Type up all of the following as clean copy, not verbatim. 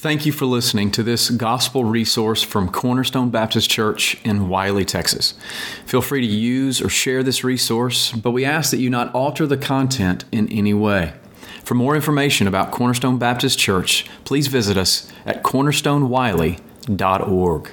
Thank you for listening to this gospel resource from Cornerstone Baptist Church in Wiley, Texas. Feel free to use or share this resource, but we ask that you not alter the content in any way. For more information about Cornerstone Baptist Church, please visit us at cornerstonewiley.org.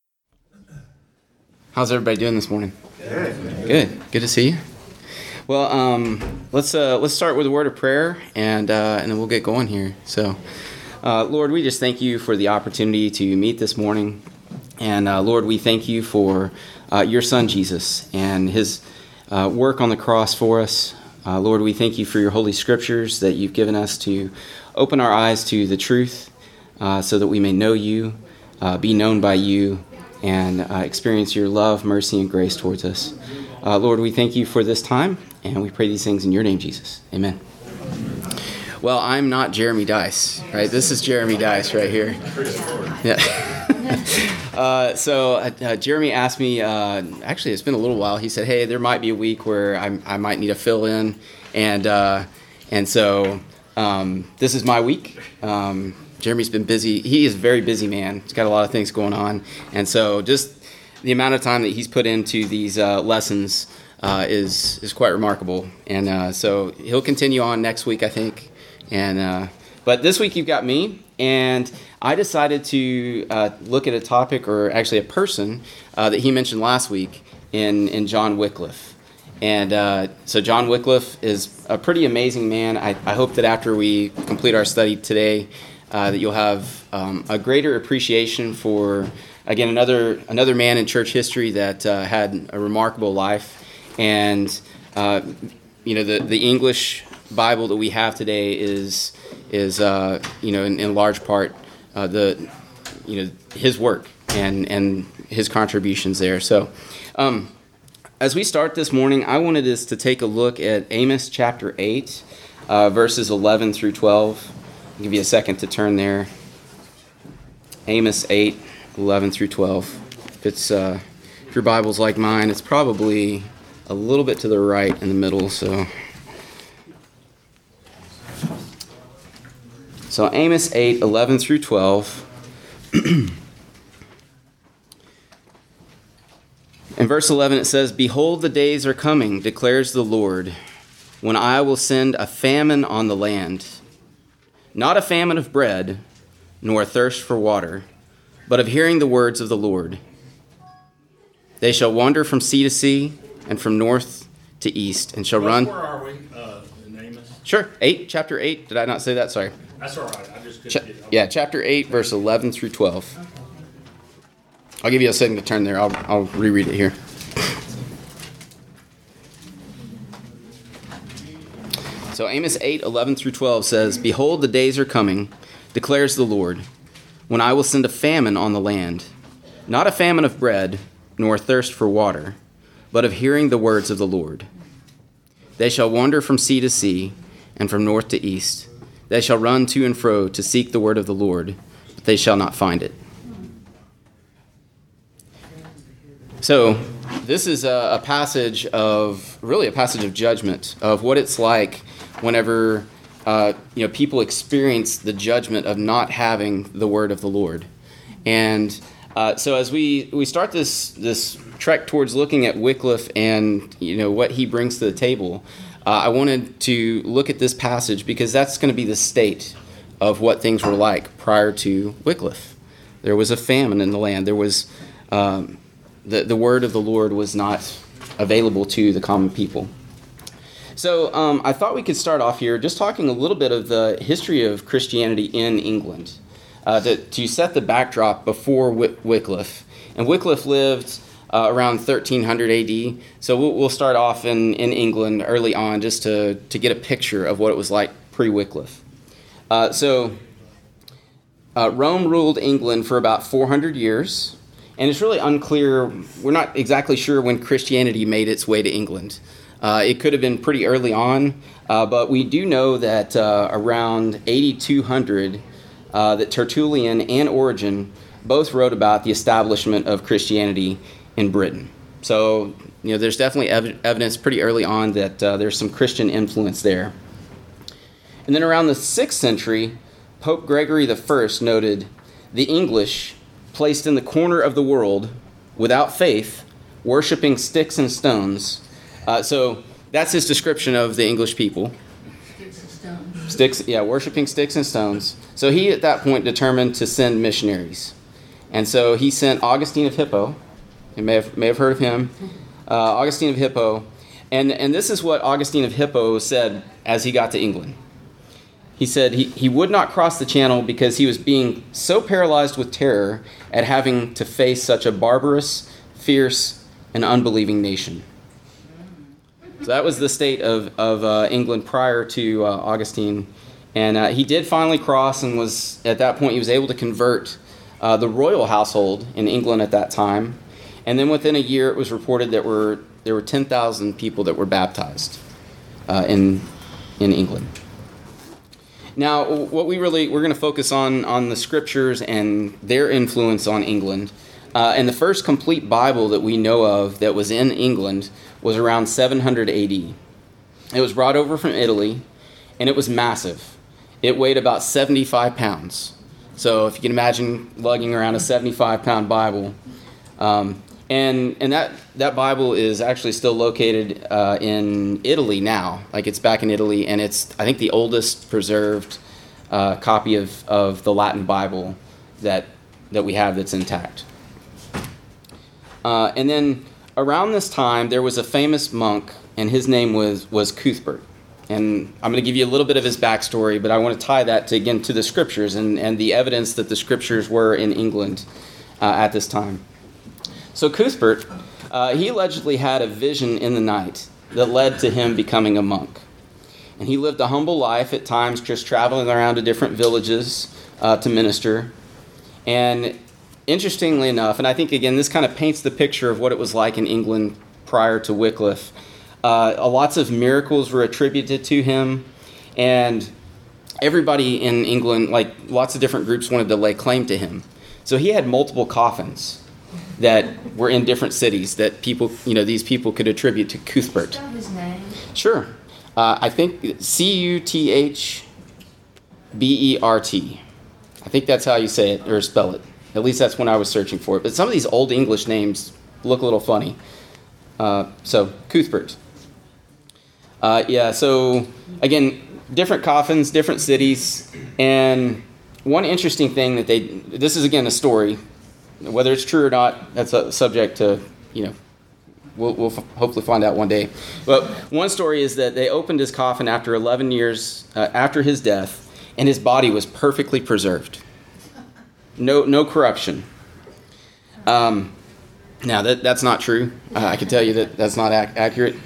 How's everybody doing this morning? Good. Good to see you. Well, let's start with a word of prayer, and then we'll get going here. So, Lord, we just thank you for the opportunity to meet this morning, and Lord, we thank you for your Son Jesus and his work on the cross for us. Lord, we thank you for your holy scriptures that you've given us to open our eyes to the truth, so that we may know you, be known by you, and experience your love, mercy, and grace towards us. Lord, we thank you for this time, and we pray these things in your name, Jesus. Amen. Well, I'm not Jeremy Dice, right? This is Jeremy Dice right here. Yeah. So Jeremy asked me, actually it's been a little while, he said, hey, there might be a week where I might need to fill in, and so this is my week. Jeremy's been busy. He is a very busy man. He's got a lot of things going on, and so just the amount of time that he's put into these lessons is quite remarkable. And so he'll continue on next week, I think. And but this week you've got me, and I decided to look at a topic, or actually a person, that he mentioned last week in John Wycliffe. And so John Wycliffe is a pretty amazing man. I hope that after we complete our study today, that you'll have a greater appreciation for, again, another man in church history that had a remarkable life. And the English Bible that we have today is in large part his work and his contributions there. So as we start this morning, I wanted us to take a look at Amos chapter 8, verses 11 through 12. I'll give you a second to turn there. Amos 8, 11 through 12. If your Bible's like mine, it's probably a little bit to the right in the middle. So Amos 8, 11 through 12. In verse 11 it says, "Behold, the days are coming, declares the Lord, when I will send a famine on the land. Not a famine of bread, nor a thirst for water, but of hearing the words of the Lord. They shall wander from sea to sea, and from north to east, and shall run." Where are we in Amos? Sure, chapter 8. Did I not say that? Sorry. That's all right. I just couldn't get it. Yeah, chapter 8, verse 11 through 12. I'll give you a second to turn there. I'll reread it here. So Amos 8, 11 through 12 says, "Behold, the days are coming, declares the Lord, when I will send a famine on the land, not a famine of bread, nor a thirst for water, but of hearing the words of the Lord. They shall wander from sea to sea, and from north to east. They shall run to and fro to seek the word of the Lord, but they shall not find it." So this is a passage of judgment, of what it's like whenever people experience the judgment of not having the word of the Lord. And so as we start this trek towards looking at Wycliffe and what he brings to the table, I wanted to look at this passage because that's going to be the state of what things were like prior to Wycliffe. There was a famine in the land. There was the word of the Lord was not available to the common people. So I thought we could start off here just talking a little bit of the history of Christianity in England to set the backdrop before Wycliffe. And Wycliffe lived around 1300 AD. So we'll start off in England early on just to get a picture of what it was like pre-Wycliffe. Rome ruled England for about 400 years. And it's really unclear. We're not exactly sure when Christianity made its way to England. It could have been pretty early on, but we do know that around 8200, that Tertullian and Origen both wrote about the establishment of Christianity in Britain. So, there's definitely evidence pretty early on that there's some Christian influence there. And then around the 6th century, Pope Gregory I noted, "The English, placed in the corner of the world, without faith, worshiping sticks and stones." So that's his description of the English people. Sticks and stones. Worshiping sticks and stones. So he at that point determined to send missionaries. And so he sent Augustine of Hippo. You may have heard of him. Augustine of Hippo. And this is what Augustine of Hippo said as he got to England. He said he would not cross the channel because he was being so paralyzed with terror at having to face such a barbarous, fierce, and unbelieving nation. So that was the state of England prior to Augustine. And he did finally cross, and was at that point he was able to convert the royal household in England at that time. And then within a year it was reported that there were 10,000 people that were baptized in England. Now, what we're going to focus on the scriptures and their influence on England. And the first complete Bible that we know of that was in England was around 700 AD. It was brought over from Italy, and it was massive. It weighed about 75 pounds. So if you can imagine lugging around a 75-pound Bible. And that Bible is actually still located in Italy now. Like, it's back in Italy, and it's, I think, the oldest preserved copy of the Latin Bible that we have that's intact. And then around this time, there was a famous monk, and his name was Cuthbert. And I'm going to give you a little bit of his backstory, but I want to tie that to the scriptures and the evidence that the scriptures were in England at this time. So Cuthbert, he allegedly had a vision in the night that led to him becoming a monk. And he lived a humble life at times, just traveling around to different villages to minister. And interestingly enough, and I think, again, this kind of paints the picture of what it was like in England prior to Wycliffe. Lots of miracles were attributed to him, and everybody in England, like lots of different groups, wanted to lay claim to him. So he had multiple coffins that were in different cities that these people could attribute to Cuthbert. Spell his name. Sure. I think Cuthbert. I think that's how you say it or spell it. At least that's when I was searching for it. But some of these old English names look a little funny. So Cuthbert. So again, different coffins, different cities. And one interesting thing this is again a story. Whether it's true or not, that's a subject to, we'll hopefully find out one day. But one story is that they opened his coffin after 11 years after his death, and his body was perfectly preserved. No corruption. Now, that's not true. I can tell you that's not accurate.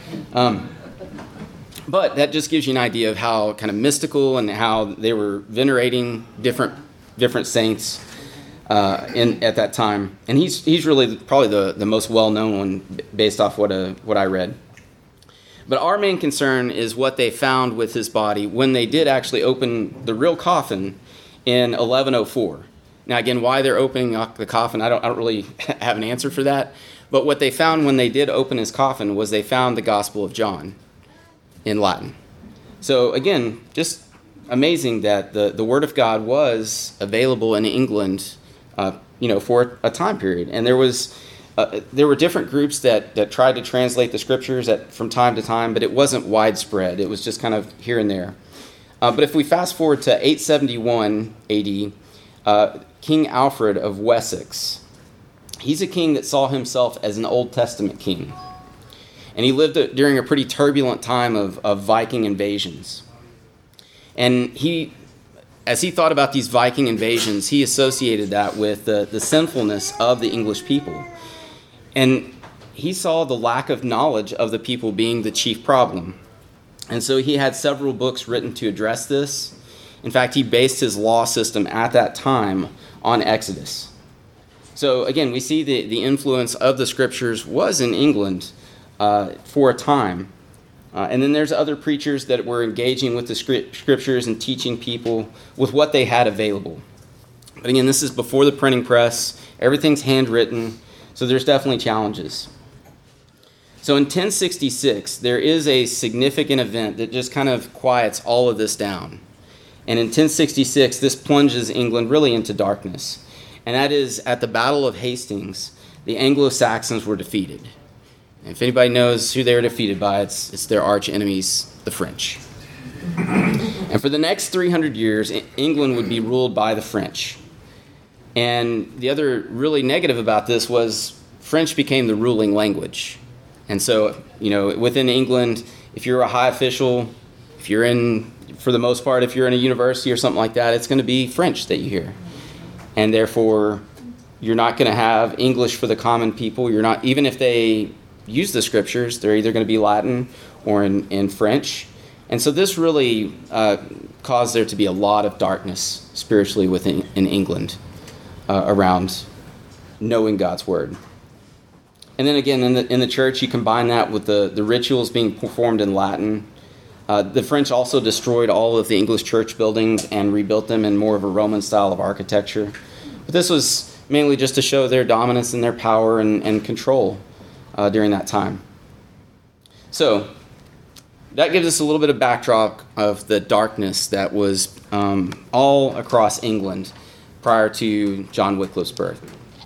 But that just gives you an idea of how kind of mystical and how they were venerating different saints at that time. And he's really probably the most well-known one based off what I read. But our main concern is what they found with his body when they did actually open the real coffin in 1104. Now, again, why they're opening up the coffin, I don't really have an answer for that. But what they found when they did open his coffin was they found the Gospel of John in Latin. So, again, just amazing that the Word of God was available in England, for a time period. And there were different groups that tried to translate the Scriptures from time to time, but it wasn't widespread. It was just kind of here and there. But if we fast forward to 871 AD, King Alfred of Wessex, he's a king that saw himself as an Old Testament king. And he lived during a pretty turbulent time of Viking invasions. And as he thought about these Viking invasions, he associated that with the sinfulness of the English people. And he saw the lack of knowledge of the people being the chief problem. And so he had several books written to address this. In fact, he based his law system at that time on Exodus. So again, we see the influence of the Scriptures was in England for a time. And then there's other preachers that were engaging with the Scriptures and teaching people with what they had available. But again, this is before the printing press. Everything's handwritten, so there's definitely challenges. So in 1066, there is a significant event that just kind of quiets all of this down. And in 1066, this plunges England really into darkness. And that is at the Battle of Hastings, the Anglo-Saxons were defeated. And if anybody knows who they were defeated by, it's their arch enemies, the French. And for the next 300 years, England would be ruled by the French. And the other really negative about this was French became the ruling language. And so, within England, if you're a high official, for the most part, if you're in a university or something like that, it's going to be French that you hear. And therefore, you're not going to have English for the common people. You're not, even if they use the scriptures, they're either going to be Latin or in French. And so this really caused there to be a lot of darkness spiritually in England around knowing God's word. And then again, in the church, you combine that with the rituals being performed in Latin. The French also destroyed all of the English church buildings and rebuilt them in more of a Roman style of architecture. But this was mainly just to show their dominance and their power and control during that time. So that gives us a little bit of backdrop of the darkness that was all across England prior to John Wycliffe's birth.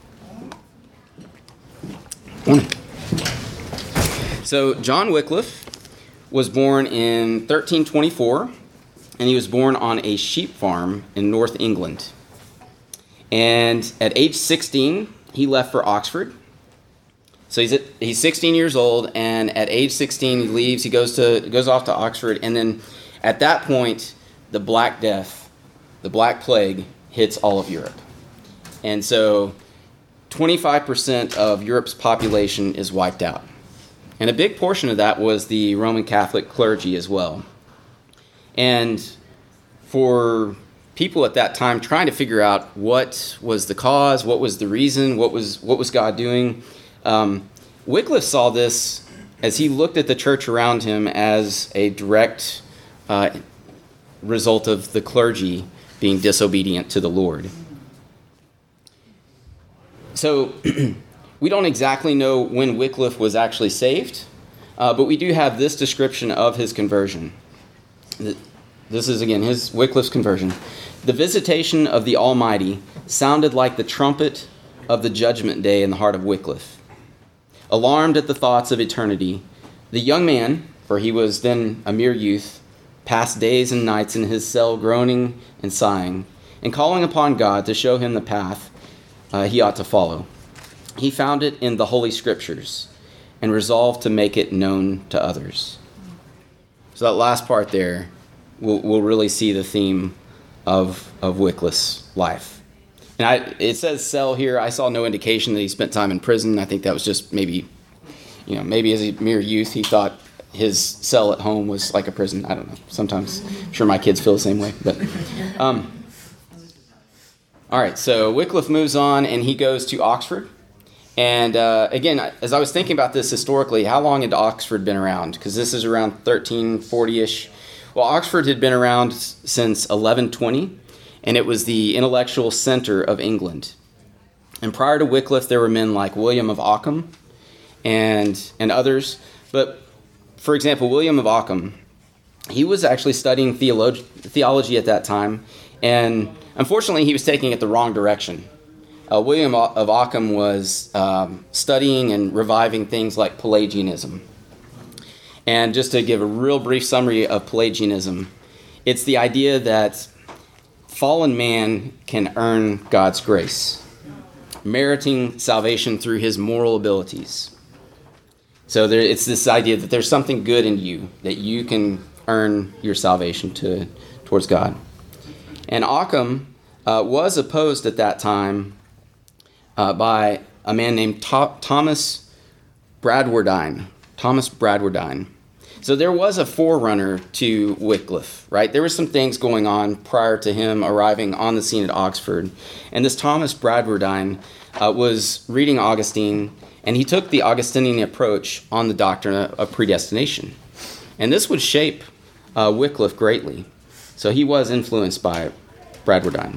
So John Wycliffe was born in 1324, and he was born on a sheep farm in North England. And at age 16, he left for Oxford. So he's 16 years old, and at age 16, he leaves. He goes off to Oxford, and then at that point, the Black Death, the Black Plague, hits all of Europe. And so 25% of Europe's population is wiped out. And a big portion of that was the Roman Catholic clergy as well. And for people at that time trying to figure out what was the cause, what was the reason, what was God doing, Wycliffe saw this as he looked at the church around him as a direct result of the clergy being disobedient to the Lord. So we don't exactly know when Wycliffe was actually saved, but we do have this description of his conversion. This is, again, Wycliffe's conversion. The visitation of the Almighty sounded like the trumpet of the judgment day in the heart of Wycliffe. Alarmed at the thoughts of eternity, the young man, for he was then a mere youth, passed days and nights in his cell groaning and sighing, and calling upon God to show him the path he ought to follow. He found it in the Holy Scriptures and resolved to make it known to others. So that last part there, we'll really see the theme of Wycliffe's life. And it says cell here. I saw no indication that he spent time in prison. I think that was just maybe as a mere youth, he thought his cell at home was like a prison. I don't know. Sometimes I'm sure my kids feel the same way. But all right, so Wycliffe moves on, and he goes to Oxford. And again, as I was thinking about this historically, how long had Oxford been around? Because this is around 1340-ish. Well, Oxford had been around since 1120, and it was the intellectual center of England. And prior to Wycliffe, there were men like William of Ockham and others. But, for example, William of Ockham, he was actually studying theology at that time, and unfortunately, he was taking it the wrong direction. William of Ockham was studying and reviving things like Pelagianism. And just to give a real brief summary of Pelagianism, it's the idea that fallen man can earn God's grace, meriting salvation through his moral abilities. So it's this idea that there's something good in you, that you can earn your salvation towards God. And Ockham was opposed at that time by a man named Thomas Bradwardine. So there was a forerunner to Wycliffe, right? There were some things going on prior to him arriving on the scene at Oxford. And this Thomas Bradwardine was reading Augustine, and he took the Augustinian approach on the doctrine of predestination. And this would shape Wycliffe greatly. So he was influenced by Bradwardine.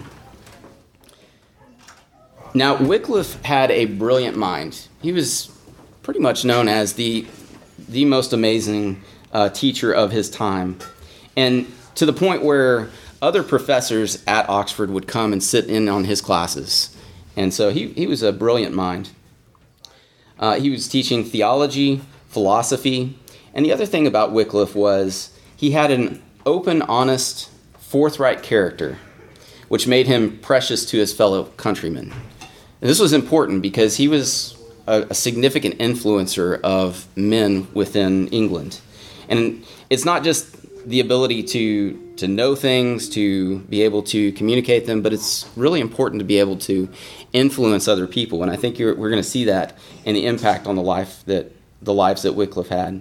Now, Wycliffe had a brilliant mind. He was pretty much known as the most amazing teacher of his time. And to the point where other professors at Oxford would come and sit in on his classes. And so he was a brilliant mind. He was teaching theology, philosophy, and the other thing about Wycliffe was he had an open, honest, forthright character, which made him precious to his fellow countrymen. And this was important because he was a significant influencer of men within England. And it's not just the ability to know things, to be able to communicate them, but it's really important to be able to influence other people. And I think we're going to see that in the impact on the lives that Wycliffe had.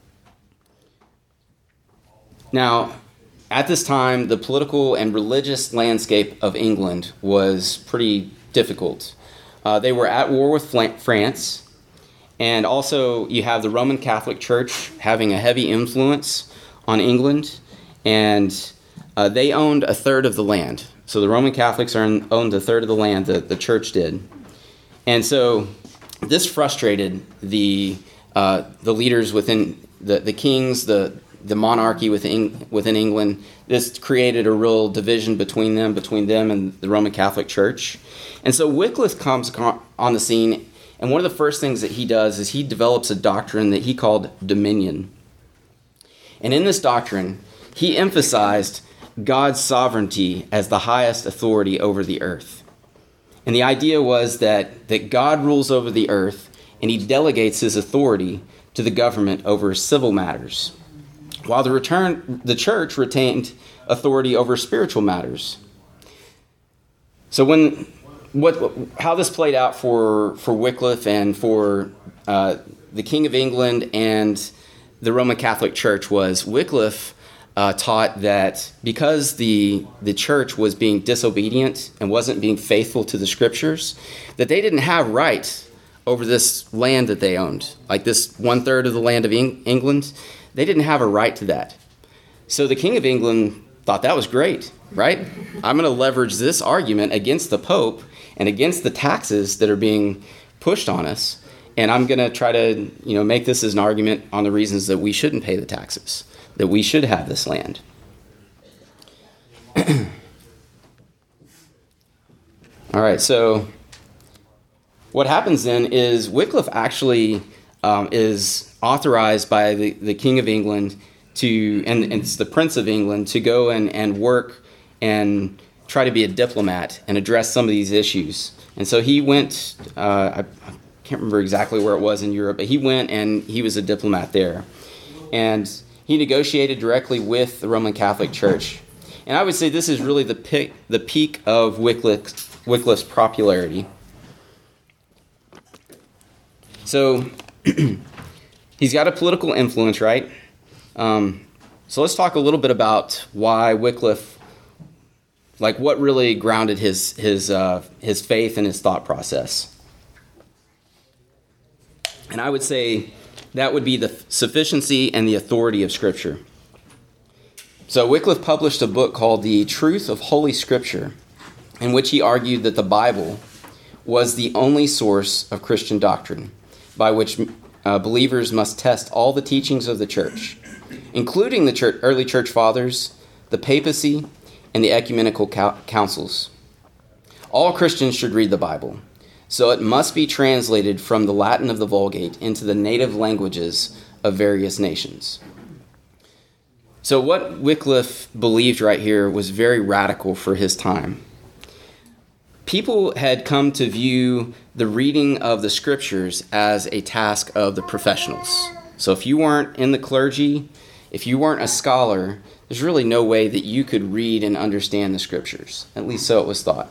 Now, at this time, the political and religious landscape of England was pretty difficult. They were at war with France, and also you have the Roman Catholic Church having a heavy influence on England, and they owned a third of the land. So the Roman Catholics owned a third of the land that the church did. And so this frustrated the leaders within the kings, the monarchy within England. This created a real division between them and the Roman Catholic Church. And so Wycliffe comes on the scene, and one of the first things that he does is he develops a doctrine that he called dominion. And in this doctrine, he emphasized God's sovereignty as the highest authority over the earth. And the idea was that God rules over the earth, and he delegates his authority to the government over civil matters, while the church retained authority over spiritual matters. So how this played out for Wycliffe and for the King of England and the Roman Catholic Church was Wycliffe taught that because the church was being disobedient and wasn't being faithful to the scriptures, that they didn't have right over this land that they owned. Like this 1/3 of the land of England, they didn't have a right to that. So the King of England thought that was great, right? I'm going to leverage this argument against the Pope and against the taxes that are being pushed on us, and I'm going to try to make this as an argument on the reasons that we shouldn't pay the taxes, that we should have this land. All right, so what happens then is Wycliffe actually is authorized by the King of England and it's the Prince of England to go and work and try to be a diplomat and address some of these issues. And so he went, I can't remember exactly where it was in Europe, but he went and he was a diplomat there. And he negotiated directly with the Roman Catholic Church. And I would say this is really the peak of Wycliffe's popularity. So he's got a political influence, right? So let's talk a little bit about why Wycliffe, like what really grounded his faith and his thought process. And I would say that would be the sufficiency and the authority of Scripture. So Wycliffe published a book called The Truth of Holy Scripture, in which he argued that the Bible was the only source of Christian doctrine, by which believers must test all the teachings of the church, including the early church fathers, the papacy, and the ecumenical councils. All Christians should read the Bible, so it must be translated from the Latin of the Vulgate into the native languages of various nations. So what Wycliffe believed right here was very radical for his time. People had come to view the reading of the scriptures as a task of the professionals. So if you weren't in the clergy, if you weren't a scholar, there's really no way that you could read and understand the scriptures. At least so it was thought.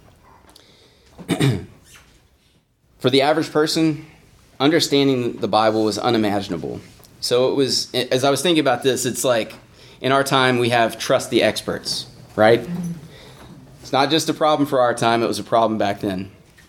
For the average person, understanding the Bible was unimaginable. So it was, as I was thinking about this, it's like in our time we have trust the experts, right? It's not just a problem for our time, it was a problem back then.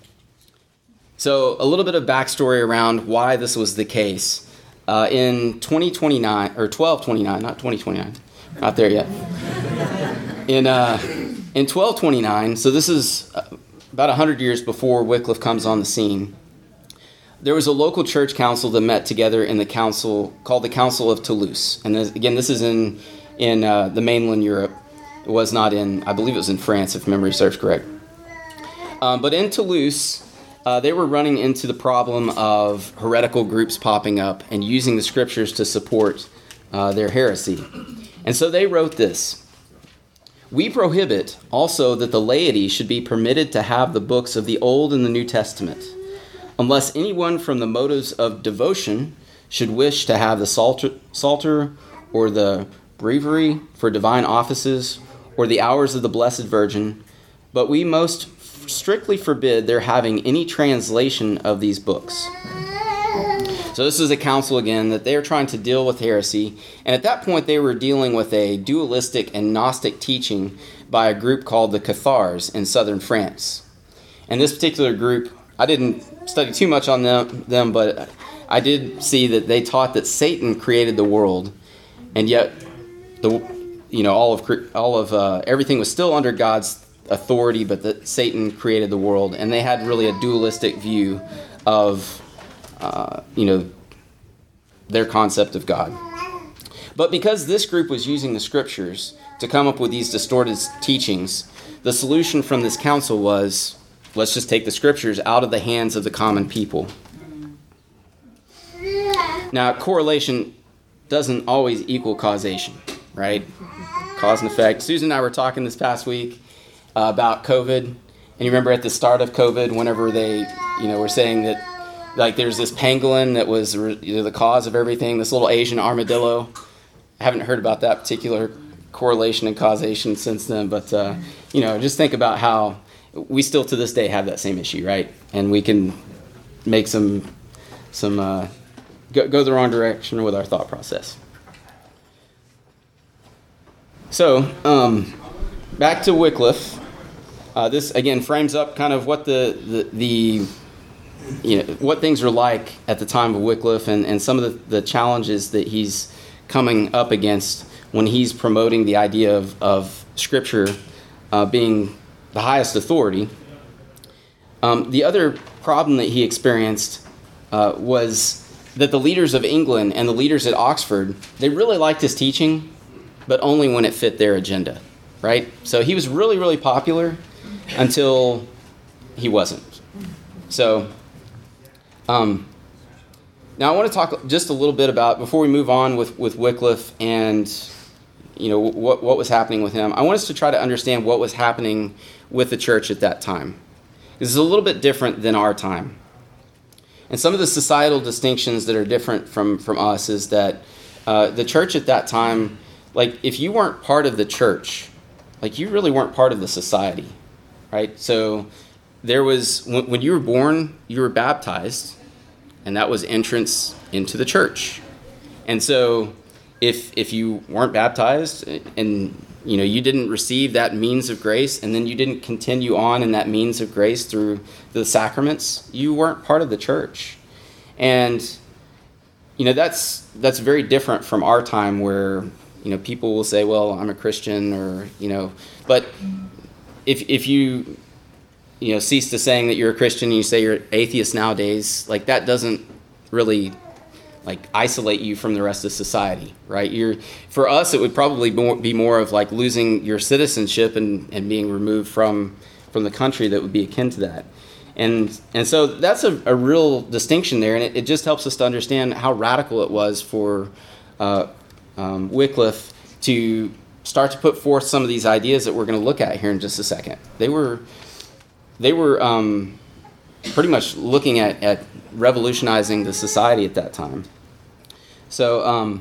So a little bit of backstory around why this was the case. In 2029, or 1229, not 2029, not there yet. In 1229, so this is about 100 years before Wycliffe comes on the scene, there was a local church council that met together in the council called the Council of Toulouse. And again, this is in the mainland Europe. It was not in, I believe it was in France, if memory serves correct. But in Toulouse, they were running into the problem of heretical groups popping up and using the scriptures to support their heresy. And so they wrote this: "We prohibit also that the laity should be permitted to have the books of the Old and the New Testament, unless anyone from the motives of devotion should wish to have the Psalter or the Breviary for divine offices or the Hours of the Blessed Virgin, but we most strictly forbid their having any translation of these books." So this is a council, again, that they're trying to deal with heresy. And at that point, they were dealing with a dualistic and Gnostic teaching by a group called the Cathars in southern France. And this particular group, I didn't study too much on them, but I did see that they taught that Satan created the world, and yet all of everything was still under God's authority, but that Satan created the world. And they had really a dualistic view of their concept of God. But because this group was using the scriptures to come up with these distorted teachings, the solution from this council was, let's just take the scriptures out of the hands of the common people. Now, correlation doesn't always equal causation, right? Cause and effect. Susan and I were talking this past week about COVID. And you remember at the start of COVID, whenever they, were saying that, like, there's this pangolin that was the cause of everything, this little Asian armadillo. I haven't heard about that particular correlation and causation since then, but, just think about how we still to this day have that same issue, right? And we can make go the wrong direction with our thought process. So, back to Wycliffe. This, again, frames up kind of what what things are like at the time of Wycliffe and some of the challenges that he's coming up against when he's promoting the idea of Scripture being the highest authority. The other problem that he experienced was that the leaders of England and the leaders at Oxford, they really liked his teaching, but only when it fit their agenda, right? So he was really, really popular until he wasn't. So now I want to talk just a little bit about, before we move on with Wycliffe and what was happening with him, I want us to try to understand what was happening with the church at that time. This is a little bit different than our time. And some of the societal distinctions that are different from us is that the church at that time, like, if you weren't part of the church, like, you really weren't part of the society, right? So there was, when you were born, you were baptized, and that was entrance into the church. And so if you weren't baptized and you didn't receive that means of grace, and then you didn't continue on in that means of grace through the sacraments, you weren't part of the church. And that's very different from our time, where people will say, well, I'm a Christian, or but if you cease to saying that you're a Christian and you say you're atheist nowadays, like, that doesn't really, like, isolate you from the rest of society, right? For us, it would probably be more of like losing your citizenship and being removed from the country that would be akin to that. And so that's a real distinction there, and it just helps us to understand how radical it was for Wycliffe to start to put forth some of these ideas that we're going to look at here in just a second. They were pretty much looking at revolutionizing the society at that time. So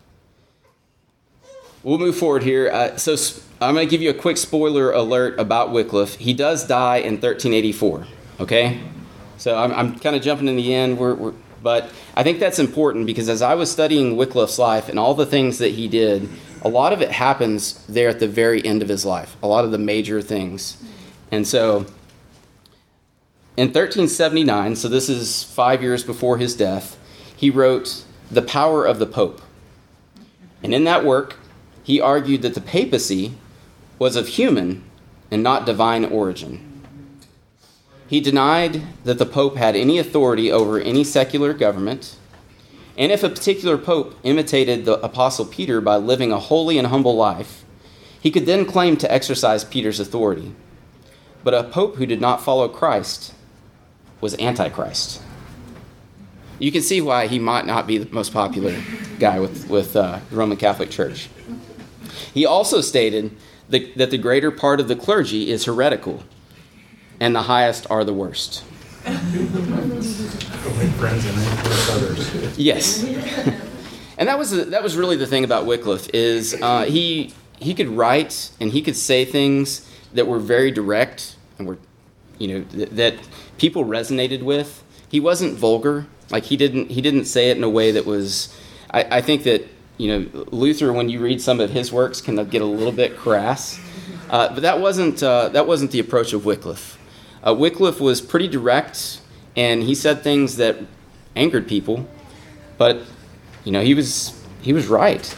we'll move forward here. So I'm going to give you a quick spoiler alert about Wycliffe. He does die in 1384, okay? So I'm kind of jumping in the end, but I think that's important, because as I was studying Wycliffe's life and all the things that he did, a lot of it happens there at the very end of his life, a lot of the major things. And so in 1379, so this is 5 years before his death, he wrote The Power of the Pope. And in that work, he argued that the papacy was of human and not divine origin. He denied that the Pope had any authority over any secular government, and if a particular Pope imitated the Apostle Peter by living a holy and humble life, He could then claim to exercise Peter's authority. But a pope who did not follow Christ was Antichrist. You can see why he might not be the most popular guy with the Roman Catholic Church. He also stated that the greater part of the clergy is heretical, and the highest are the worst. Go make friends and influence others. Yes. And that was really the thing about Wycliffe is he could write and he could say things that were very direct and were, that people resonated with. He wasn't vulgar. Like he didn't say it in a way that was. I think that Luther, when you read some of his works, can get a little bit crass. But that wasn't the approach of Wycliffe. Wycliffe was pretty direct, and he said things that angered people, but he was right.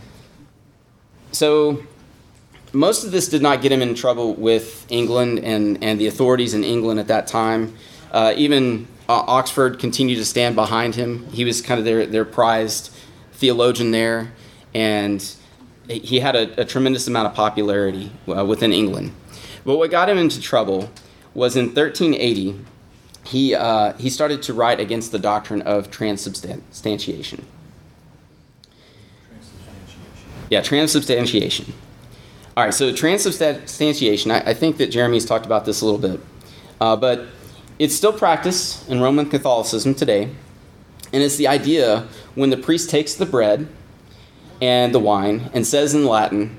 So most of this did not get him in trouble with England and the authorities in England at that time. Even Oxford continued to stand behind him. He was kind of their prized theologian there, and he had a tremendous amount of popularity within England. But what got him into trouble was in 1380, he started to write against the doctrine of transubstantiation. Yeah, transubstantiation. All right, so transubstantiation, I think that Jeremy's talked about this a little bit, but it's still practiced in Roman Catholicism today, and it's the idea when the priest takes the bread and the wine and says in Latin,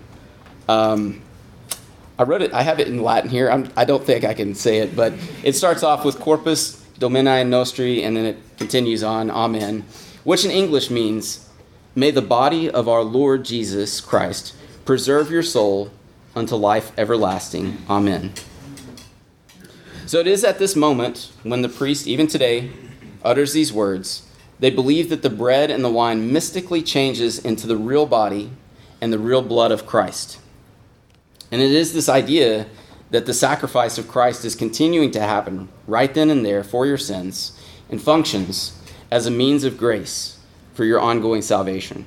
I wrote it. I have it in Latin here. I don't think I can say it, but it starts off with Corpus Domini Nostri, and then it continues on, Amen, which in English means, may the body of our Lord Jesus Christ preserve your soul unto life everlasting. Amen. So it is at this moment when the priest, even today, utters these words, they believe that the bread and the wine mystically changes into the real body and the real blood of Christ. And it is this idea that the sacrifice of Christ is continuing to happen right then and there for your sins and functions as a means of grace for your ongoing salvation.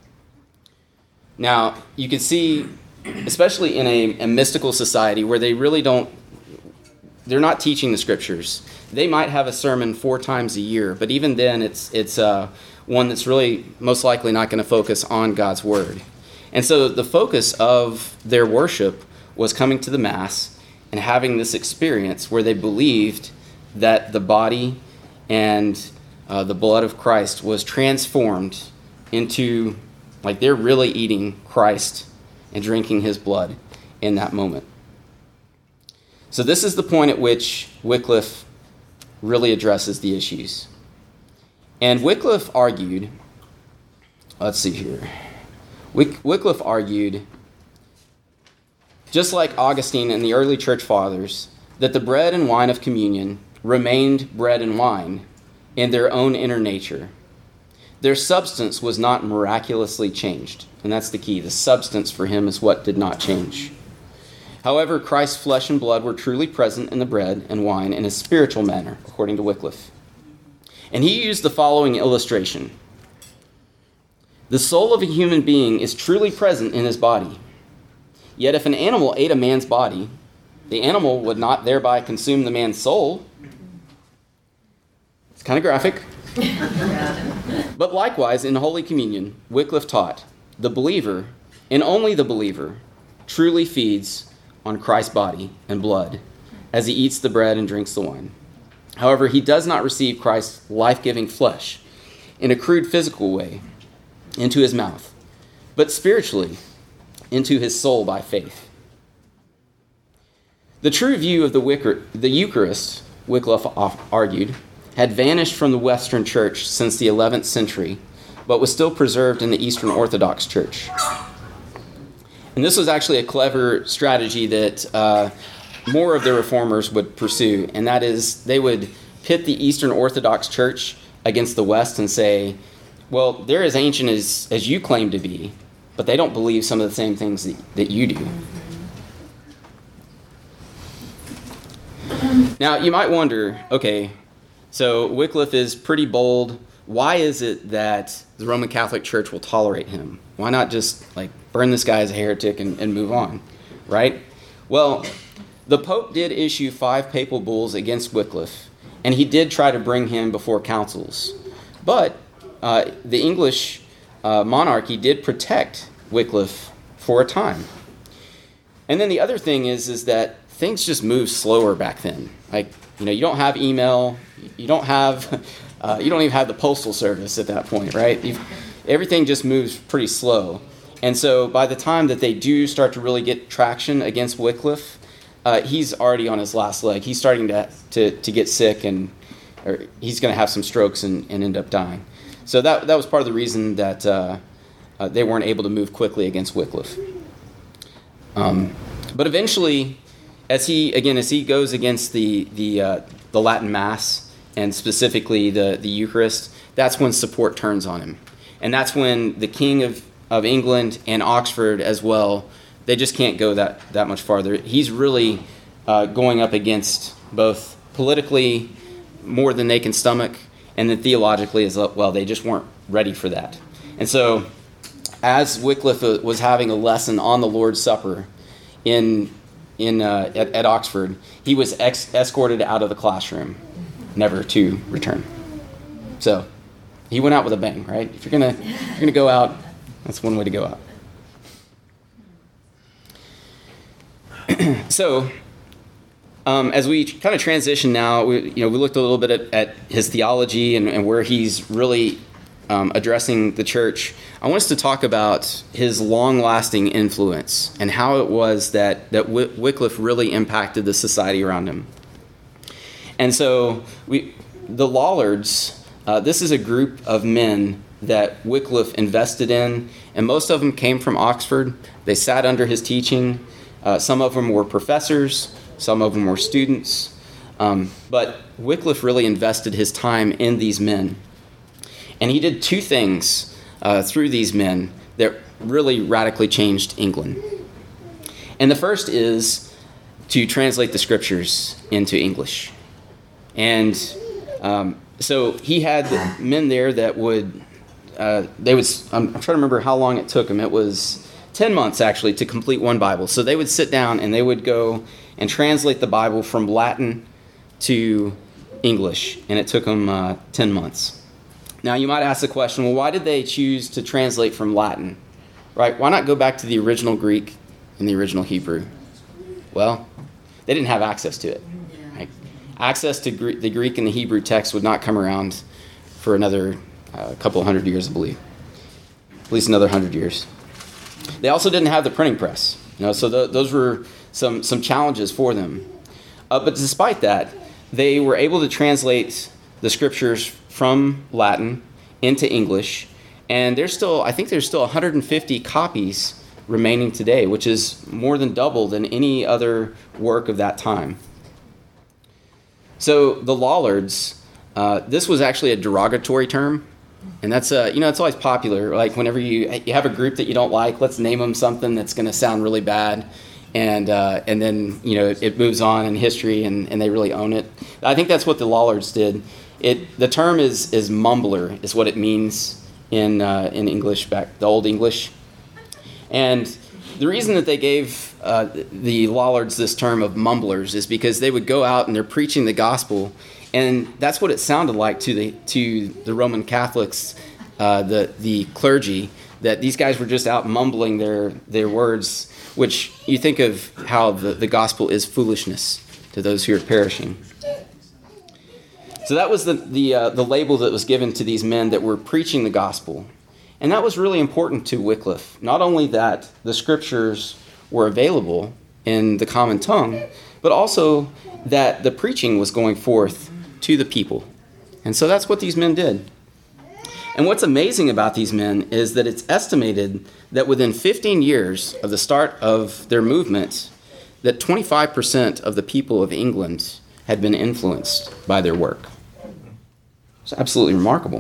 Now, you can see, especially in a mystical society where they're not teaching the scriptures. They might have a sermon 4 times a year, but even then it's one that's really most likely not going to focus on God's word. And so the focus of their worship was coming to the Mass and having this experience where they believed that the body and the blood of Christ was transformed into, like, they're really eating Christ and drinking his blood in that moment. So this is the point at which Wycliffe really addresses the issues. And Wycliffe argued, let's see here. Wycliffe argued, just like Augustine and the early church fathers, that the bread and wine of communion remained bread and wine in their own inner nature. Their substance was not miraculously changed. And that's the key. The substance for him is what did not change. However, Christ's flesh and blood were truly present in the bread and wine in a spiritual manner, according to Wycliffe. And he used the following illustration. The soul of a human being is truly present in his body. Yet if an animal ate a man's body, the animal would not thereby consume the man's soul. It's kind of graphic. But likewise, in Holy Communion, Wycliffe taught, the believer, and only the believer, truly feeds on Christ's body and blood as he eats the bread and drinks the wine. However, he does not receive Christ's life-giving flesh in a crude physical way into his mouth, but spiritually into his soul by faith. The true view of the Eucharist, Wycliffe argued, had vanished from the Western Church since the 11th century, but was still preserved in the Eastern Orthodox Church. And this was actually a clever strategy that more of the reformers would pursue, and that is they would pit the Eastern Orthodox Church against the West and say, well, they're as ancient as you claim to be, but they don't believe some of the same things that you do. Now, you might wonder, okay, so Wycliffe is pretty bold why is it that the Roman Catholic Church will tolerate him? Why not just like burn this guy as a heretic and move on, right? Well, the Pope did issue 5 papal bulls against Wycliffe, and he did try to bring him before councils. But the English monarchy did protect Wycliffe for a time. And then the other thing is that things just moved slower back then. Like, you don't have email, you don't even have the postal service at that point, right? Everything just moves pretty slow. And so by the time that they do start to really get traction against Wycliffe, he's already on his last leg. He's starting to get sick, or he's going to have some strokes and end up dying. So that was part of the reason that they weren't able to move quickly against Wycliffe. But eventually, as he goes against the Latin Mass and specifically the Eucharist, that's when support turns on him, and that's when the King of England and Oxford as well, they just can't go that much farther. He's really going up against both politically more than they can stomach, and then theologically as well. They just weren't ready for that. And so, as Wycliffe was having a lesson on the Lord's Supper at Oxford, he was escorted out of the classroom, never to return. So he went out with a bang, right? If you're gonna go out, that's one way to go out. So as we kind of transition now, we looked a little bit at his theology and where he's really addressing the church. I want us to talk about his long-lasting influence and how it was that Wycliffe really impacted the society around him. And so the Lollards, this is a group of men that Wycliffe invested in, and most of them came from Oxford. They sat under his teaching. Some of them were professors, some of them were students. But Wycliffe really invested his time in these men. And he did 2 things through these men that really radically changed England. And the first is to translate the scriptures into English. And so he had men there that I'm trying to remember how long it took them. It was 10 months actually to complete one Bible. So they would sit down and they would go and translate the Bible from Latin to English. And it took them 10 months. Now, you might ask the question, well, why did they choose to translate from Latin? Right? Why not go back to the original Greek and the original Hebrew? Well, they didn't have access to it. Right? Access to the Greek and the Hebrew text would not come around for another couple hundred years, I believe. At least another 100 years. They also didn't have the printing press. So those were some challenges for them. But despite that, they were able to translate the scriptures from Latin into English, and I think there's still 150 copies remaining today, which is more than double than any other work of that time. So the Lollards, this was actually a derogatory term, and that's it's always popular. Like whenever you have a group that you don't like, let's name them something that's going to sound really bad, and then it moves on in history, and they really own it. I think that's what the Lollards did. The term is mumbler, is what it means in English, the Old English. And the reason that they gave the Lollards this term of mumblers is because they would go out and they're preaching the gospel, and that's what it sounded like to the Roman Catholics, the clergy, that these guys were just out mumbling their words, which you think of how the gospel is foolishness to those who are perishing. So that was the label that was given to these men that were preaching the gospel. And that was really important to Wycliffe. Not only that the scriptures were available in the common tongue, but also that the preaching was going forth to the people. And so that's what these men did. And what's amazing about these men is that it's estimated that within 15 years of the start of their movement, that 25% of the people of England had been influenced by their work. It's absolutely remarkable.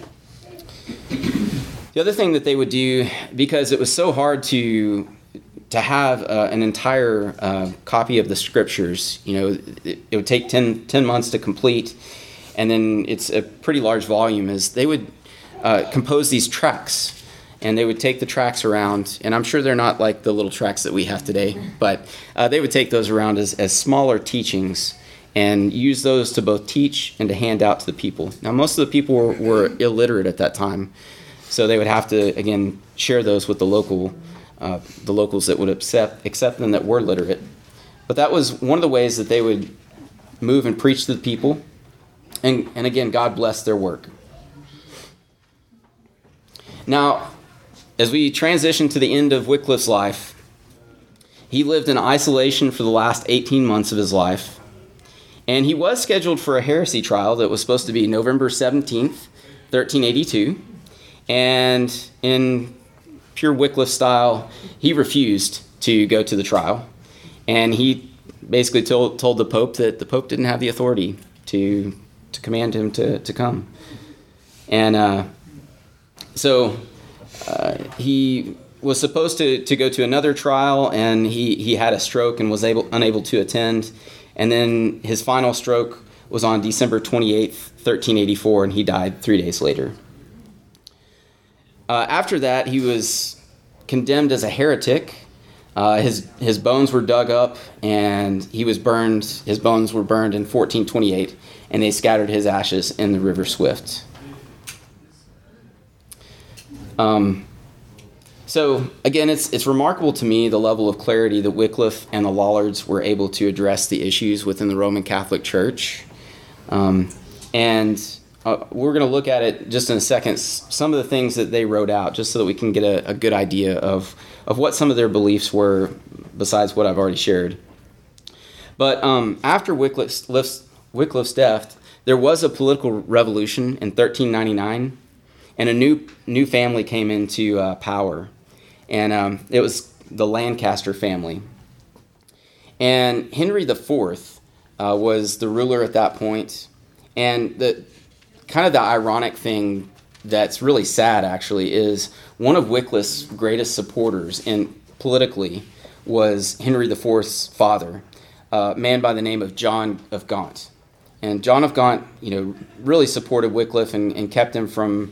The other thing that they would do, because it was so hard to to have an entire copy of the scriptures, it would take 10 months to complete, and then it's a pretty large volume, is they would compose these tracts, and they would take the tracts around, and I'm sure they're not like the little tracts that we have today, but they would take those around as smaller teachings and use those to both teach and to hand out to the people. Now, most of the people were illiterate at that time, so they would have to, again, share those with the locals that would accept them that were literate. But that was one of the ways that they would move and preach to the people. And again, God blessed their work. Now, as we transition to the end of Wycliffe's life, he lived in isolation for the last 18 months of his life. And he was scheduled for a heresy trial that was supposed to be November 17th, 1382. And in pure Wycliffe style, he refused to go to the trial. And he basically told the Pope that the Pope didn't have the authority to command him to come. And so he was supposed to go to another trial, and he had a stroke and was unable to attend. And then his final stroke was on December 28th, 1384, and he died 3 days later. After that, he was condemned as a heretic. His bones were dug up, and he was burned. His bones were burned in 1428, and they scattered his ashes in the River Swift. So again, it's remarkable to me the level of clarity that Wycliffe and the Lollards were able to address the issues within the Roman Catholic Church. And we're going to look at it just in a second, some of the things that they wrote out, just so that we can get a good idea of what some of their beliefs were, besides what I've already shared. But after Wycliffe's death, there was a political revolution in 1399, and a new family came into power. And it was the Lancaster family. And Henry IV was the ruler at that point. And the ironic thing that's really sad, actually, is one of Wycliffe's greatest supporters politically was Henry IV's father, a man by the name of John of Gaunt. And John of Gaunt, really supported Wycliffe and kept him from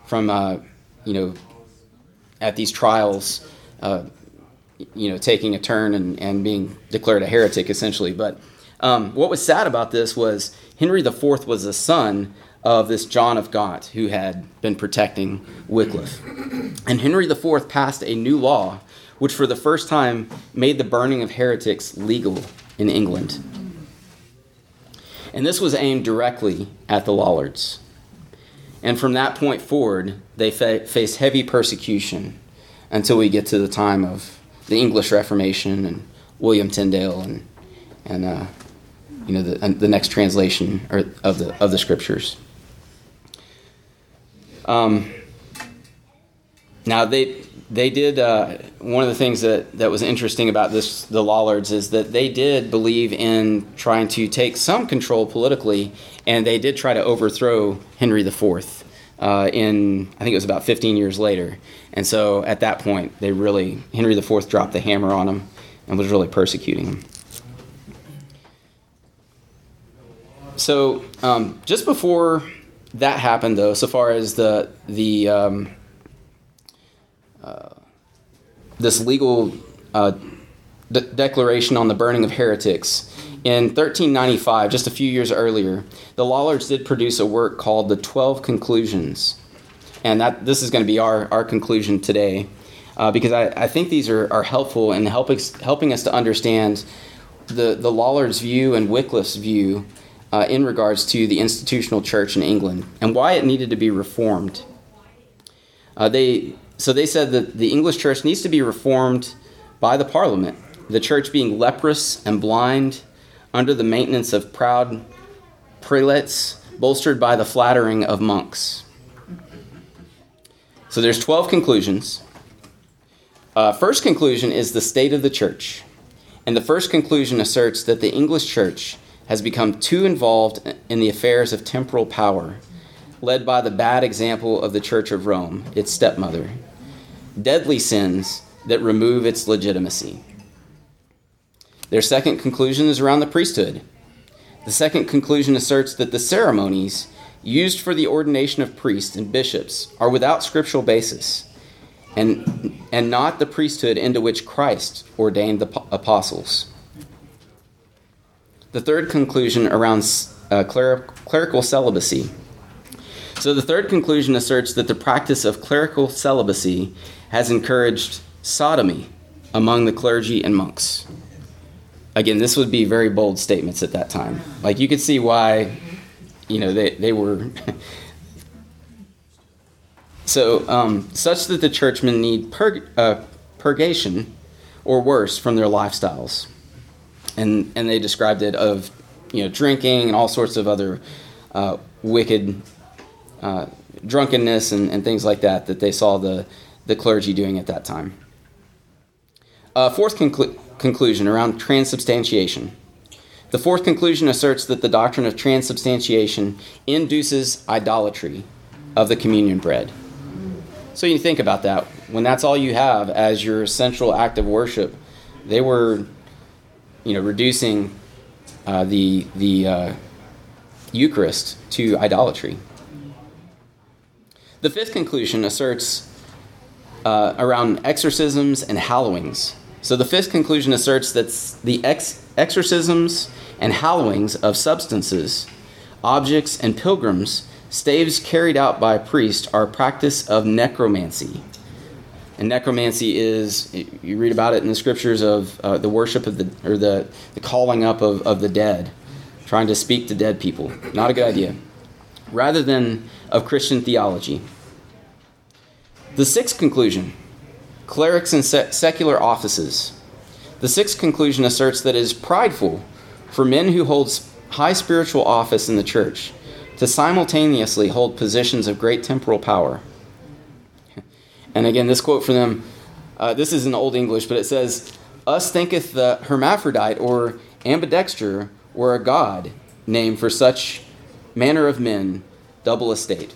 at these trials, taking a turn and being declared a heretic, essentially. But what was sad about this was Henry IV was the son of this John of Gaunt, who had been protecting Wycliffe. And Henry IV passed a new law, which for the first time made the burning of heretics legal in England. And this was aimed directly at the Lollards. And from that point forward, they faced heavy persecution until we get to the time of the English Reformation and William Tyndale and the next translation of the scriptures. Now they did one of the things that was interesting about the Lollards is that they did believe in trying to take some control politically, and they did try to overthrow Henry IV I think it was about 15 years later. And so at that point, Henry IV dropped the hammer on him and was really persecuting him. So just before that happened, though, so far as this legal declaration on the burning of heretics, in 1395, just a few years earlier, the Lollards did produce a work called The 12 Conclusions. And this is going to be our conclusion today, because I think these are helpful in helping us to understand the Lollards' view and Wycliffe's view in regards to the institutional church in England and why it needed to be reformed. They said that the English church needs to be reformed by the Parliament, the church being leprous and blind, under the maintenance of proud prelates, bolstered by the flattering of monks. So there's 12 conclusions. First conclusion is the state of the church. And the first conclusion asserts that the English church has become too involved in the affairs of temporal power, led by the bad example of the Church of Rome, its stepmother. Deadly sins that remove its legitimacy. Their second conclusion is around the priesthood. The second conclusion asserts that the ceremonies used for the ordination of priests and bishops are without scriptural basis, and not the priesthood into which Christ ordained the apostles. The third conclusion around clerical celibacy. So the third conclusion asserts that the practice of clerical celibacy has encouraged sodomy among the clergy and monks. Again, this would be very bold statements at that time. Like, you could see why, they were... So, such that the churchmen need purgation, or worse, from their lifestyles. And they described it of, drinking and all sorts of other wicked drunkenness and things like that they saw the clergy doing at that time. Fourth conclusion around transubstantiation. The fourth conclusion asserts that the doctrine of transubstantiation induces idolatry of the communion bread. So you think about that. When that's all you have as your central act of worship, they were, reducing the Eucharist to idolatry. The fifth conclusion asserts around exorcisms and hallowings. So the fifth conclusion asserts that the exorcisms and hallowings of substances, objects, and pilgrims, staves carried out by a priest, are a practice of necromancy. And necromancy is, you read about it in the scriptures of the worship of the calling up of the dead, trying to speak to dead people. Not a good idea. Rather than of Christian theology. The sixth conclusion, clerics and secular offices. The sixth conclusion asserts that it is prideful for men who hold high spiritual office in the church to simultaneously hold positions of great temporal power. And again, this quote from them, this is in Old English, but it says, "Us thinketh the hermaphrodite or ambidexter were a god, name for such manner of men, double estate."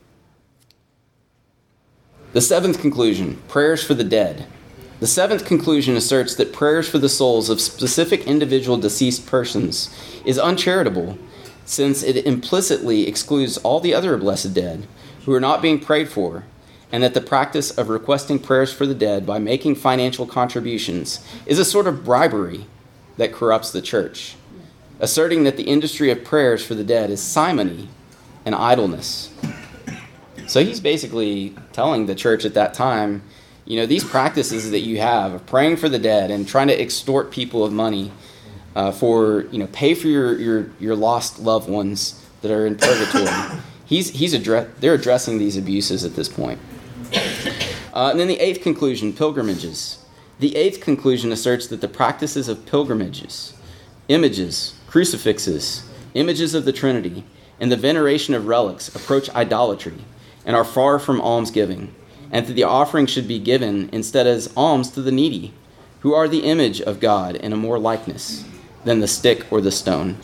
The seventh conclusion, prayers for the dead. The seventh conclusion asserts that prayers for the souls of specific individual deceased persons is uncharitable, since it implicitly excludes all the other blessed dead who are not being prayed for, and that the practice of requesting prayers for the dead by making financial contributions is a sort of bribery that corrupts the church, asserting that the industry of prayers for the dead is simony and idleness. So he's basically telling the church at that time, these practices that you have of praying for the dead and trying to extort people of money for, pay for your lost loved ones that are in purgatory. They're addressing these abuses at this point. And then the eighth conclusion, pilgrimages. The eighth conclusion asserts that the practices of pilgrimages, images, crucifixes, images of the Trinity, and the veneration of relics approach idolatry and are far from almsgiving, and that the offering should be given instead as alms to the needy, who are the image of God in a more likeness than the stick or the stone.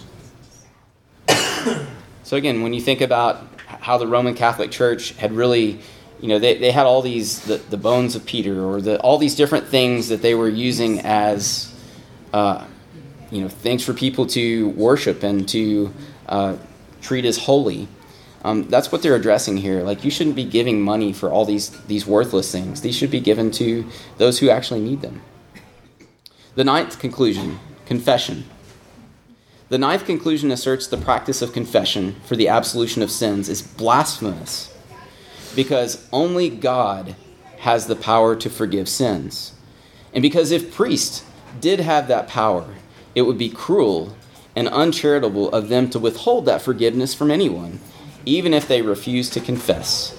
So again, when you think about how the Roman Catholic Church had really, they had all these, the bones of Peter, or all these different things that they were using as, things for people to worship and to treat as holy. That's what they're addressing here. Like, you shouldn't be giving money for all these worthless things. These should be given to those who actually need them. The ninth conclusion, confession. The ninth conclusion asserts the practice of confession for the absolution of sins is blasphemous, because only God has the power to forgive sins. And because if priests did have that power, it would be cruel and uncharitable of them to withhold that forgiveness from anyone, even if they refuse to confess.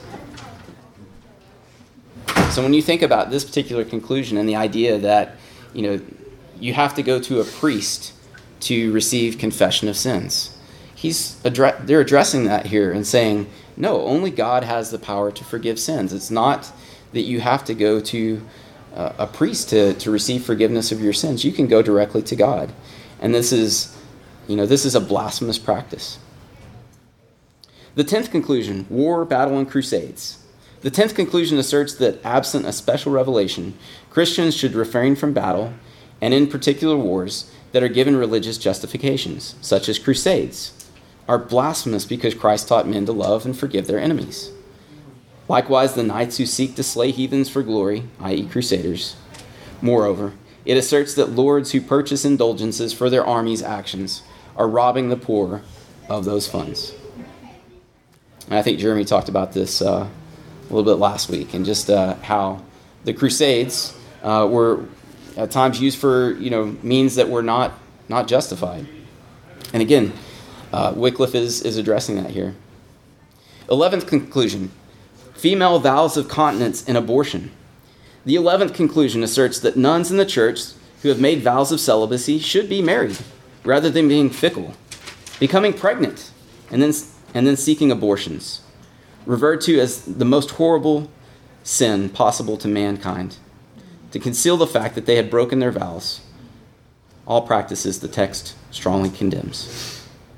So when you think about this particular conclusion and the idea that, you have to go to a priest to receive confession of sins, they're addressing that here and saying, no, only God has the power to forgive sins. It's not that you have to go to a priest to receive forgiveness of your sins. You can go directly to God. And this is a blasphemous practice. The 10th conclusion, war, battle, and crusades. The 10th conclusion asserts that absent a special revelation, Christians should refrain from battle, and in particular wars that are given religious justifications, such as crusades, are blasphemous because Christ taught men to love and forgive their enemies. Likewise, the knights who seek to slay heathens for glory, i.e. crusaders. Moreover, it asserts that lords who purchase indulgences for their army's actions are robbing the poor of those funds. And I think Jeremy talked about this a little bit last week, and just how the Crusades were at times used for means that were not justified. And again, Wycliffe is addressing that here. 11th conclusion: female vows of continence and abortion. The 11th conclusion asserts that nuns in the church who have made vows of celibacy should be married, rather than being fickle, becoming pregnant, and then seeking abortions, referred to as the most horrible sin possible to mankind, to conceal the fact that they had broken their vows. All practices the text strongly condemns.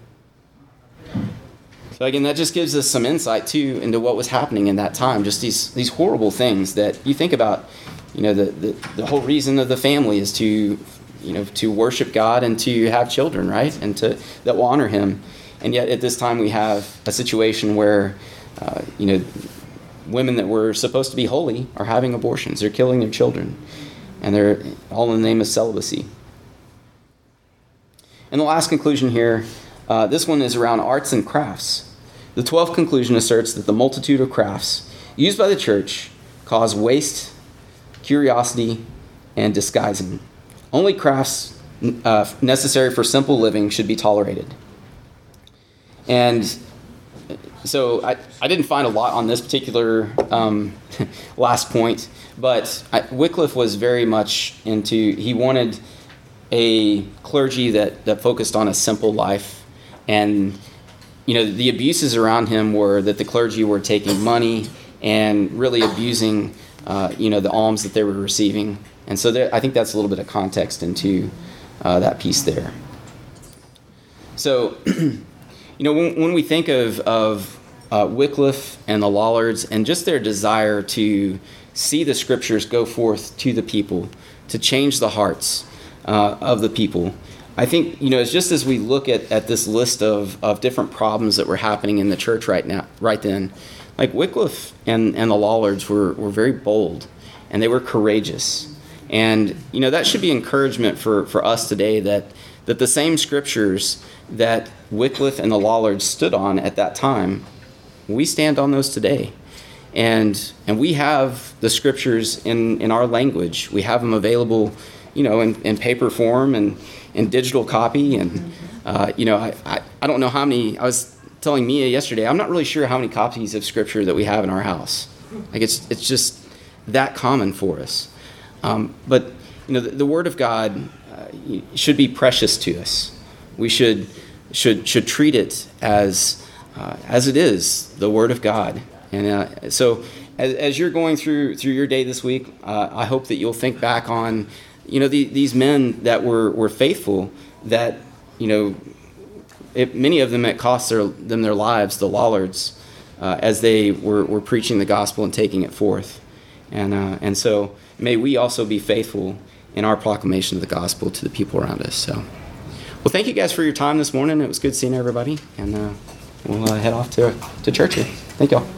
So again, that just gives us some insight too into what was happening in that time. Just these horrible things that you think about. The whole reason of the family is to worship God and to have children, right? And that will honor Him. And yet at this time we have a situation where women that were supposed to be holy are having abortions. They're killing their children, and they're all in the name of celibacy. And the last conclusion here. This one is around arts and crafts. The 12th conclusion asserts that the multitude of crafts used by the church cause waste, curiosity, and disguising. Only crafts necessary for simple living should be tolerated. And so I didn't find a lot on this particular last point, but Wycliffe was very much he wanted a clergy that focused on a simple life. And the abuses around him were that the clergy were taking money and really abusing the alms that they were receiving. And so I think that's a little bit of context into that piece there. So when we think of Wycliffe and the Lollards and just their desire to see the scriptures go forth to the people, to change the hearts of the people, I think, it's just as we look at this list of different problems that were happening in the church right then, like Wycliffe and the Lollards were very bold, and they were courageous. And, that should be encouragement for us today that the same scriptures that Wycliffe and the Lollards stood on at that time, we stand on those today. And we have the scriptures in our language. We have them available, in paper form and in digital copy. And, I don't know how many, I was telling Mia yesterday, I'm not really sure how many copies of scripture that we have in our house. Like it's just that common for us. But, the Word of God should be precious to us. We should treat it as it is, the Word of God. And so as you're going through your day this week, I hope that you'll think back on, these men that were faithful, that, many of them, it cost them their lives, the Lollards, as they were preaching the gospel and taking it forth. And so may we also be faithful in our proclamation of the gospel to the people around us. So, well, thank you guys for your time this morning. It was good seeing everybody, and we'll head off to church here. Thank y'all.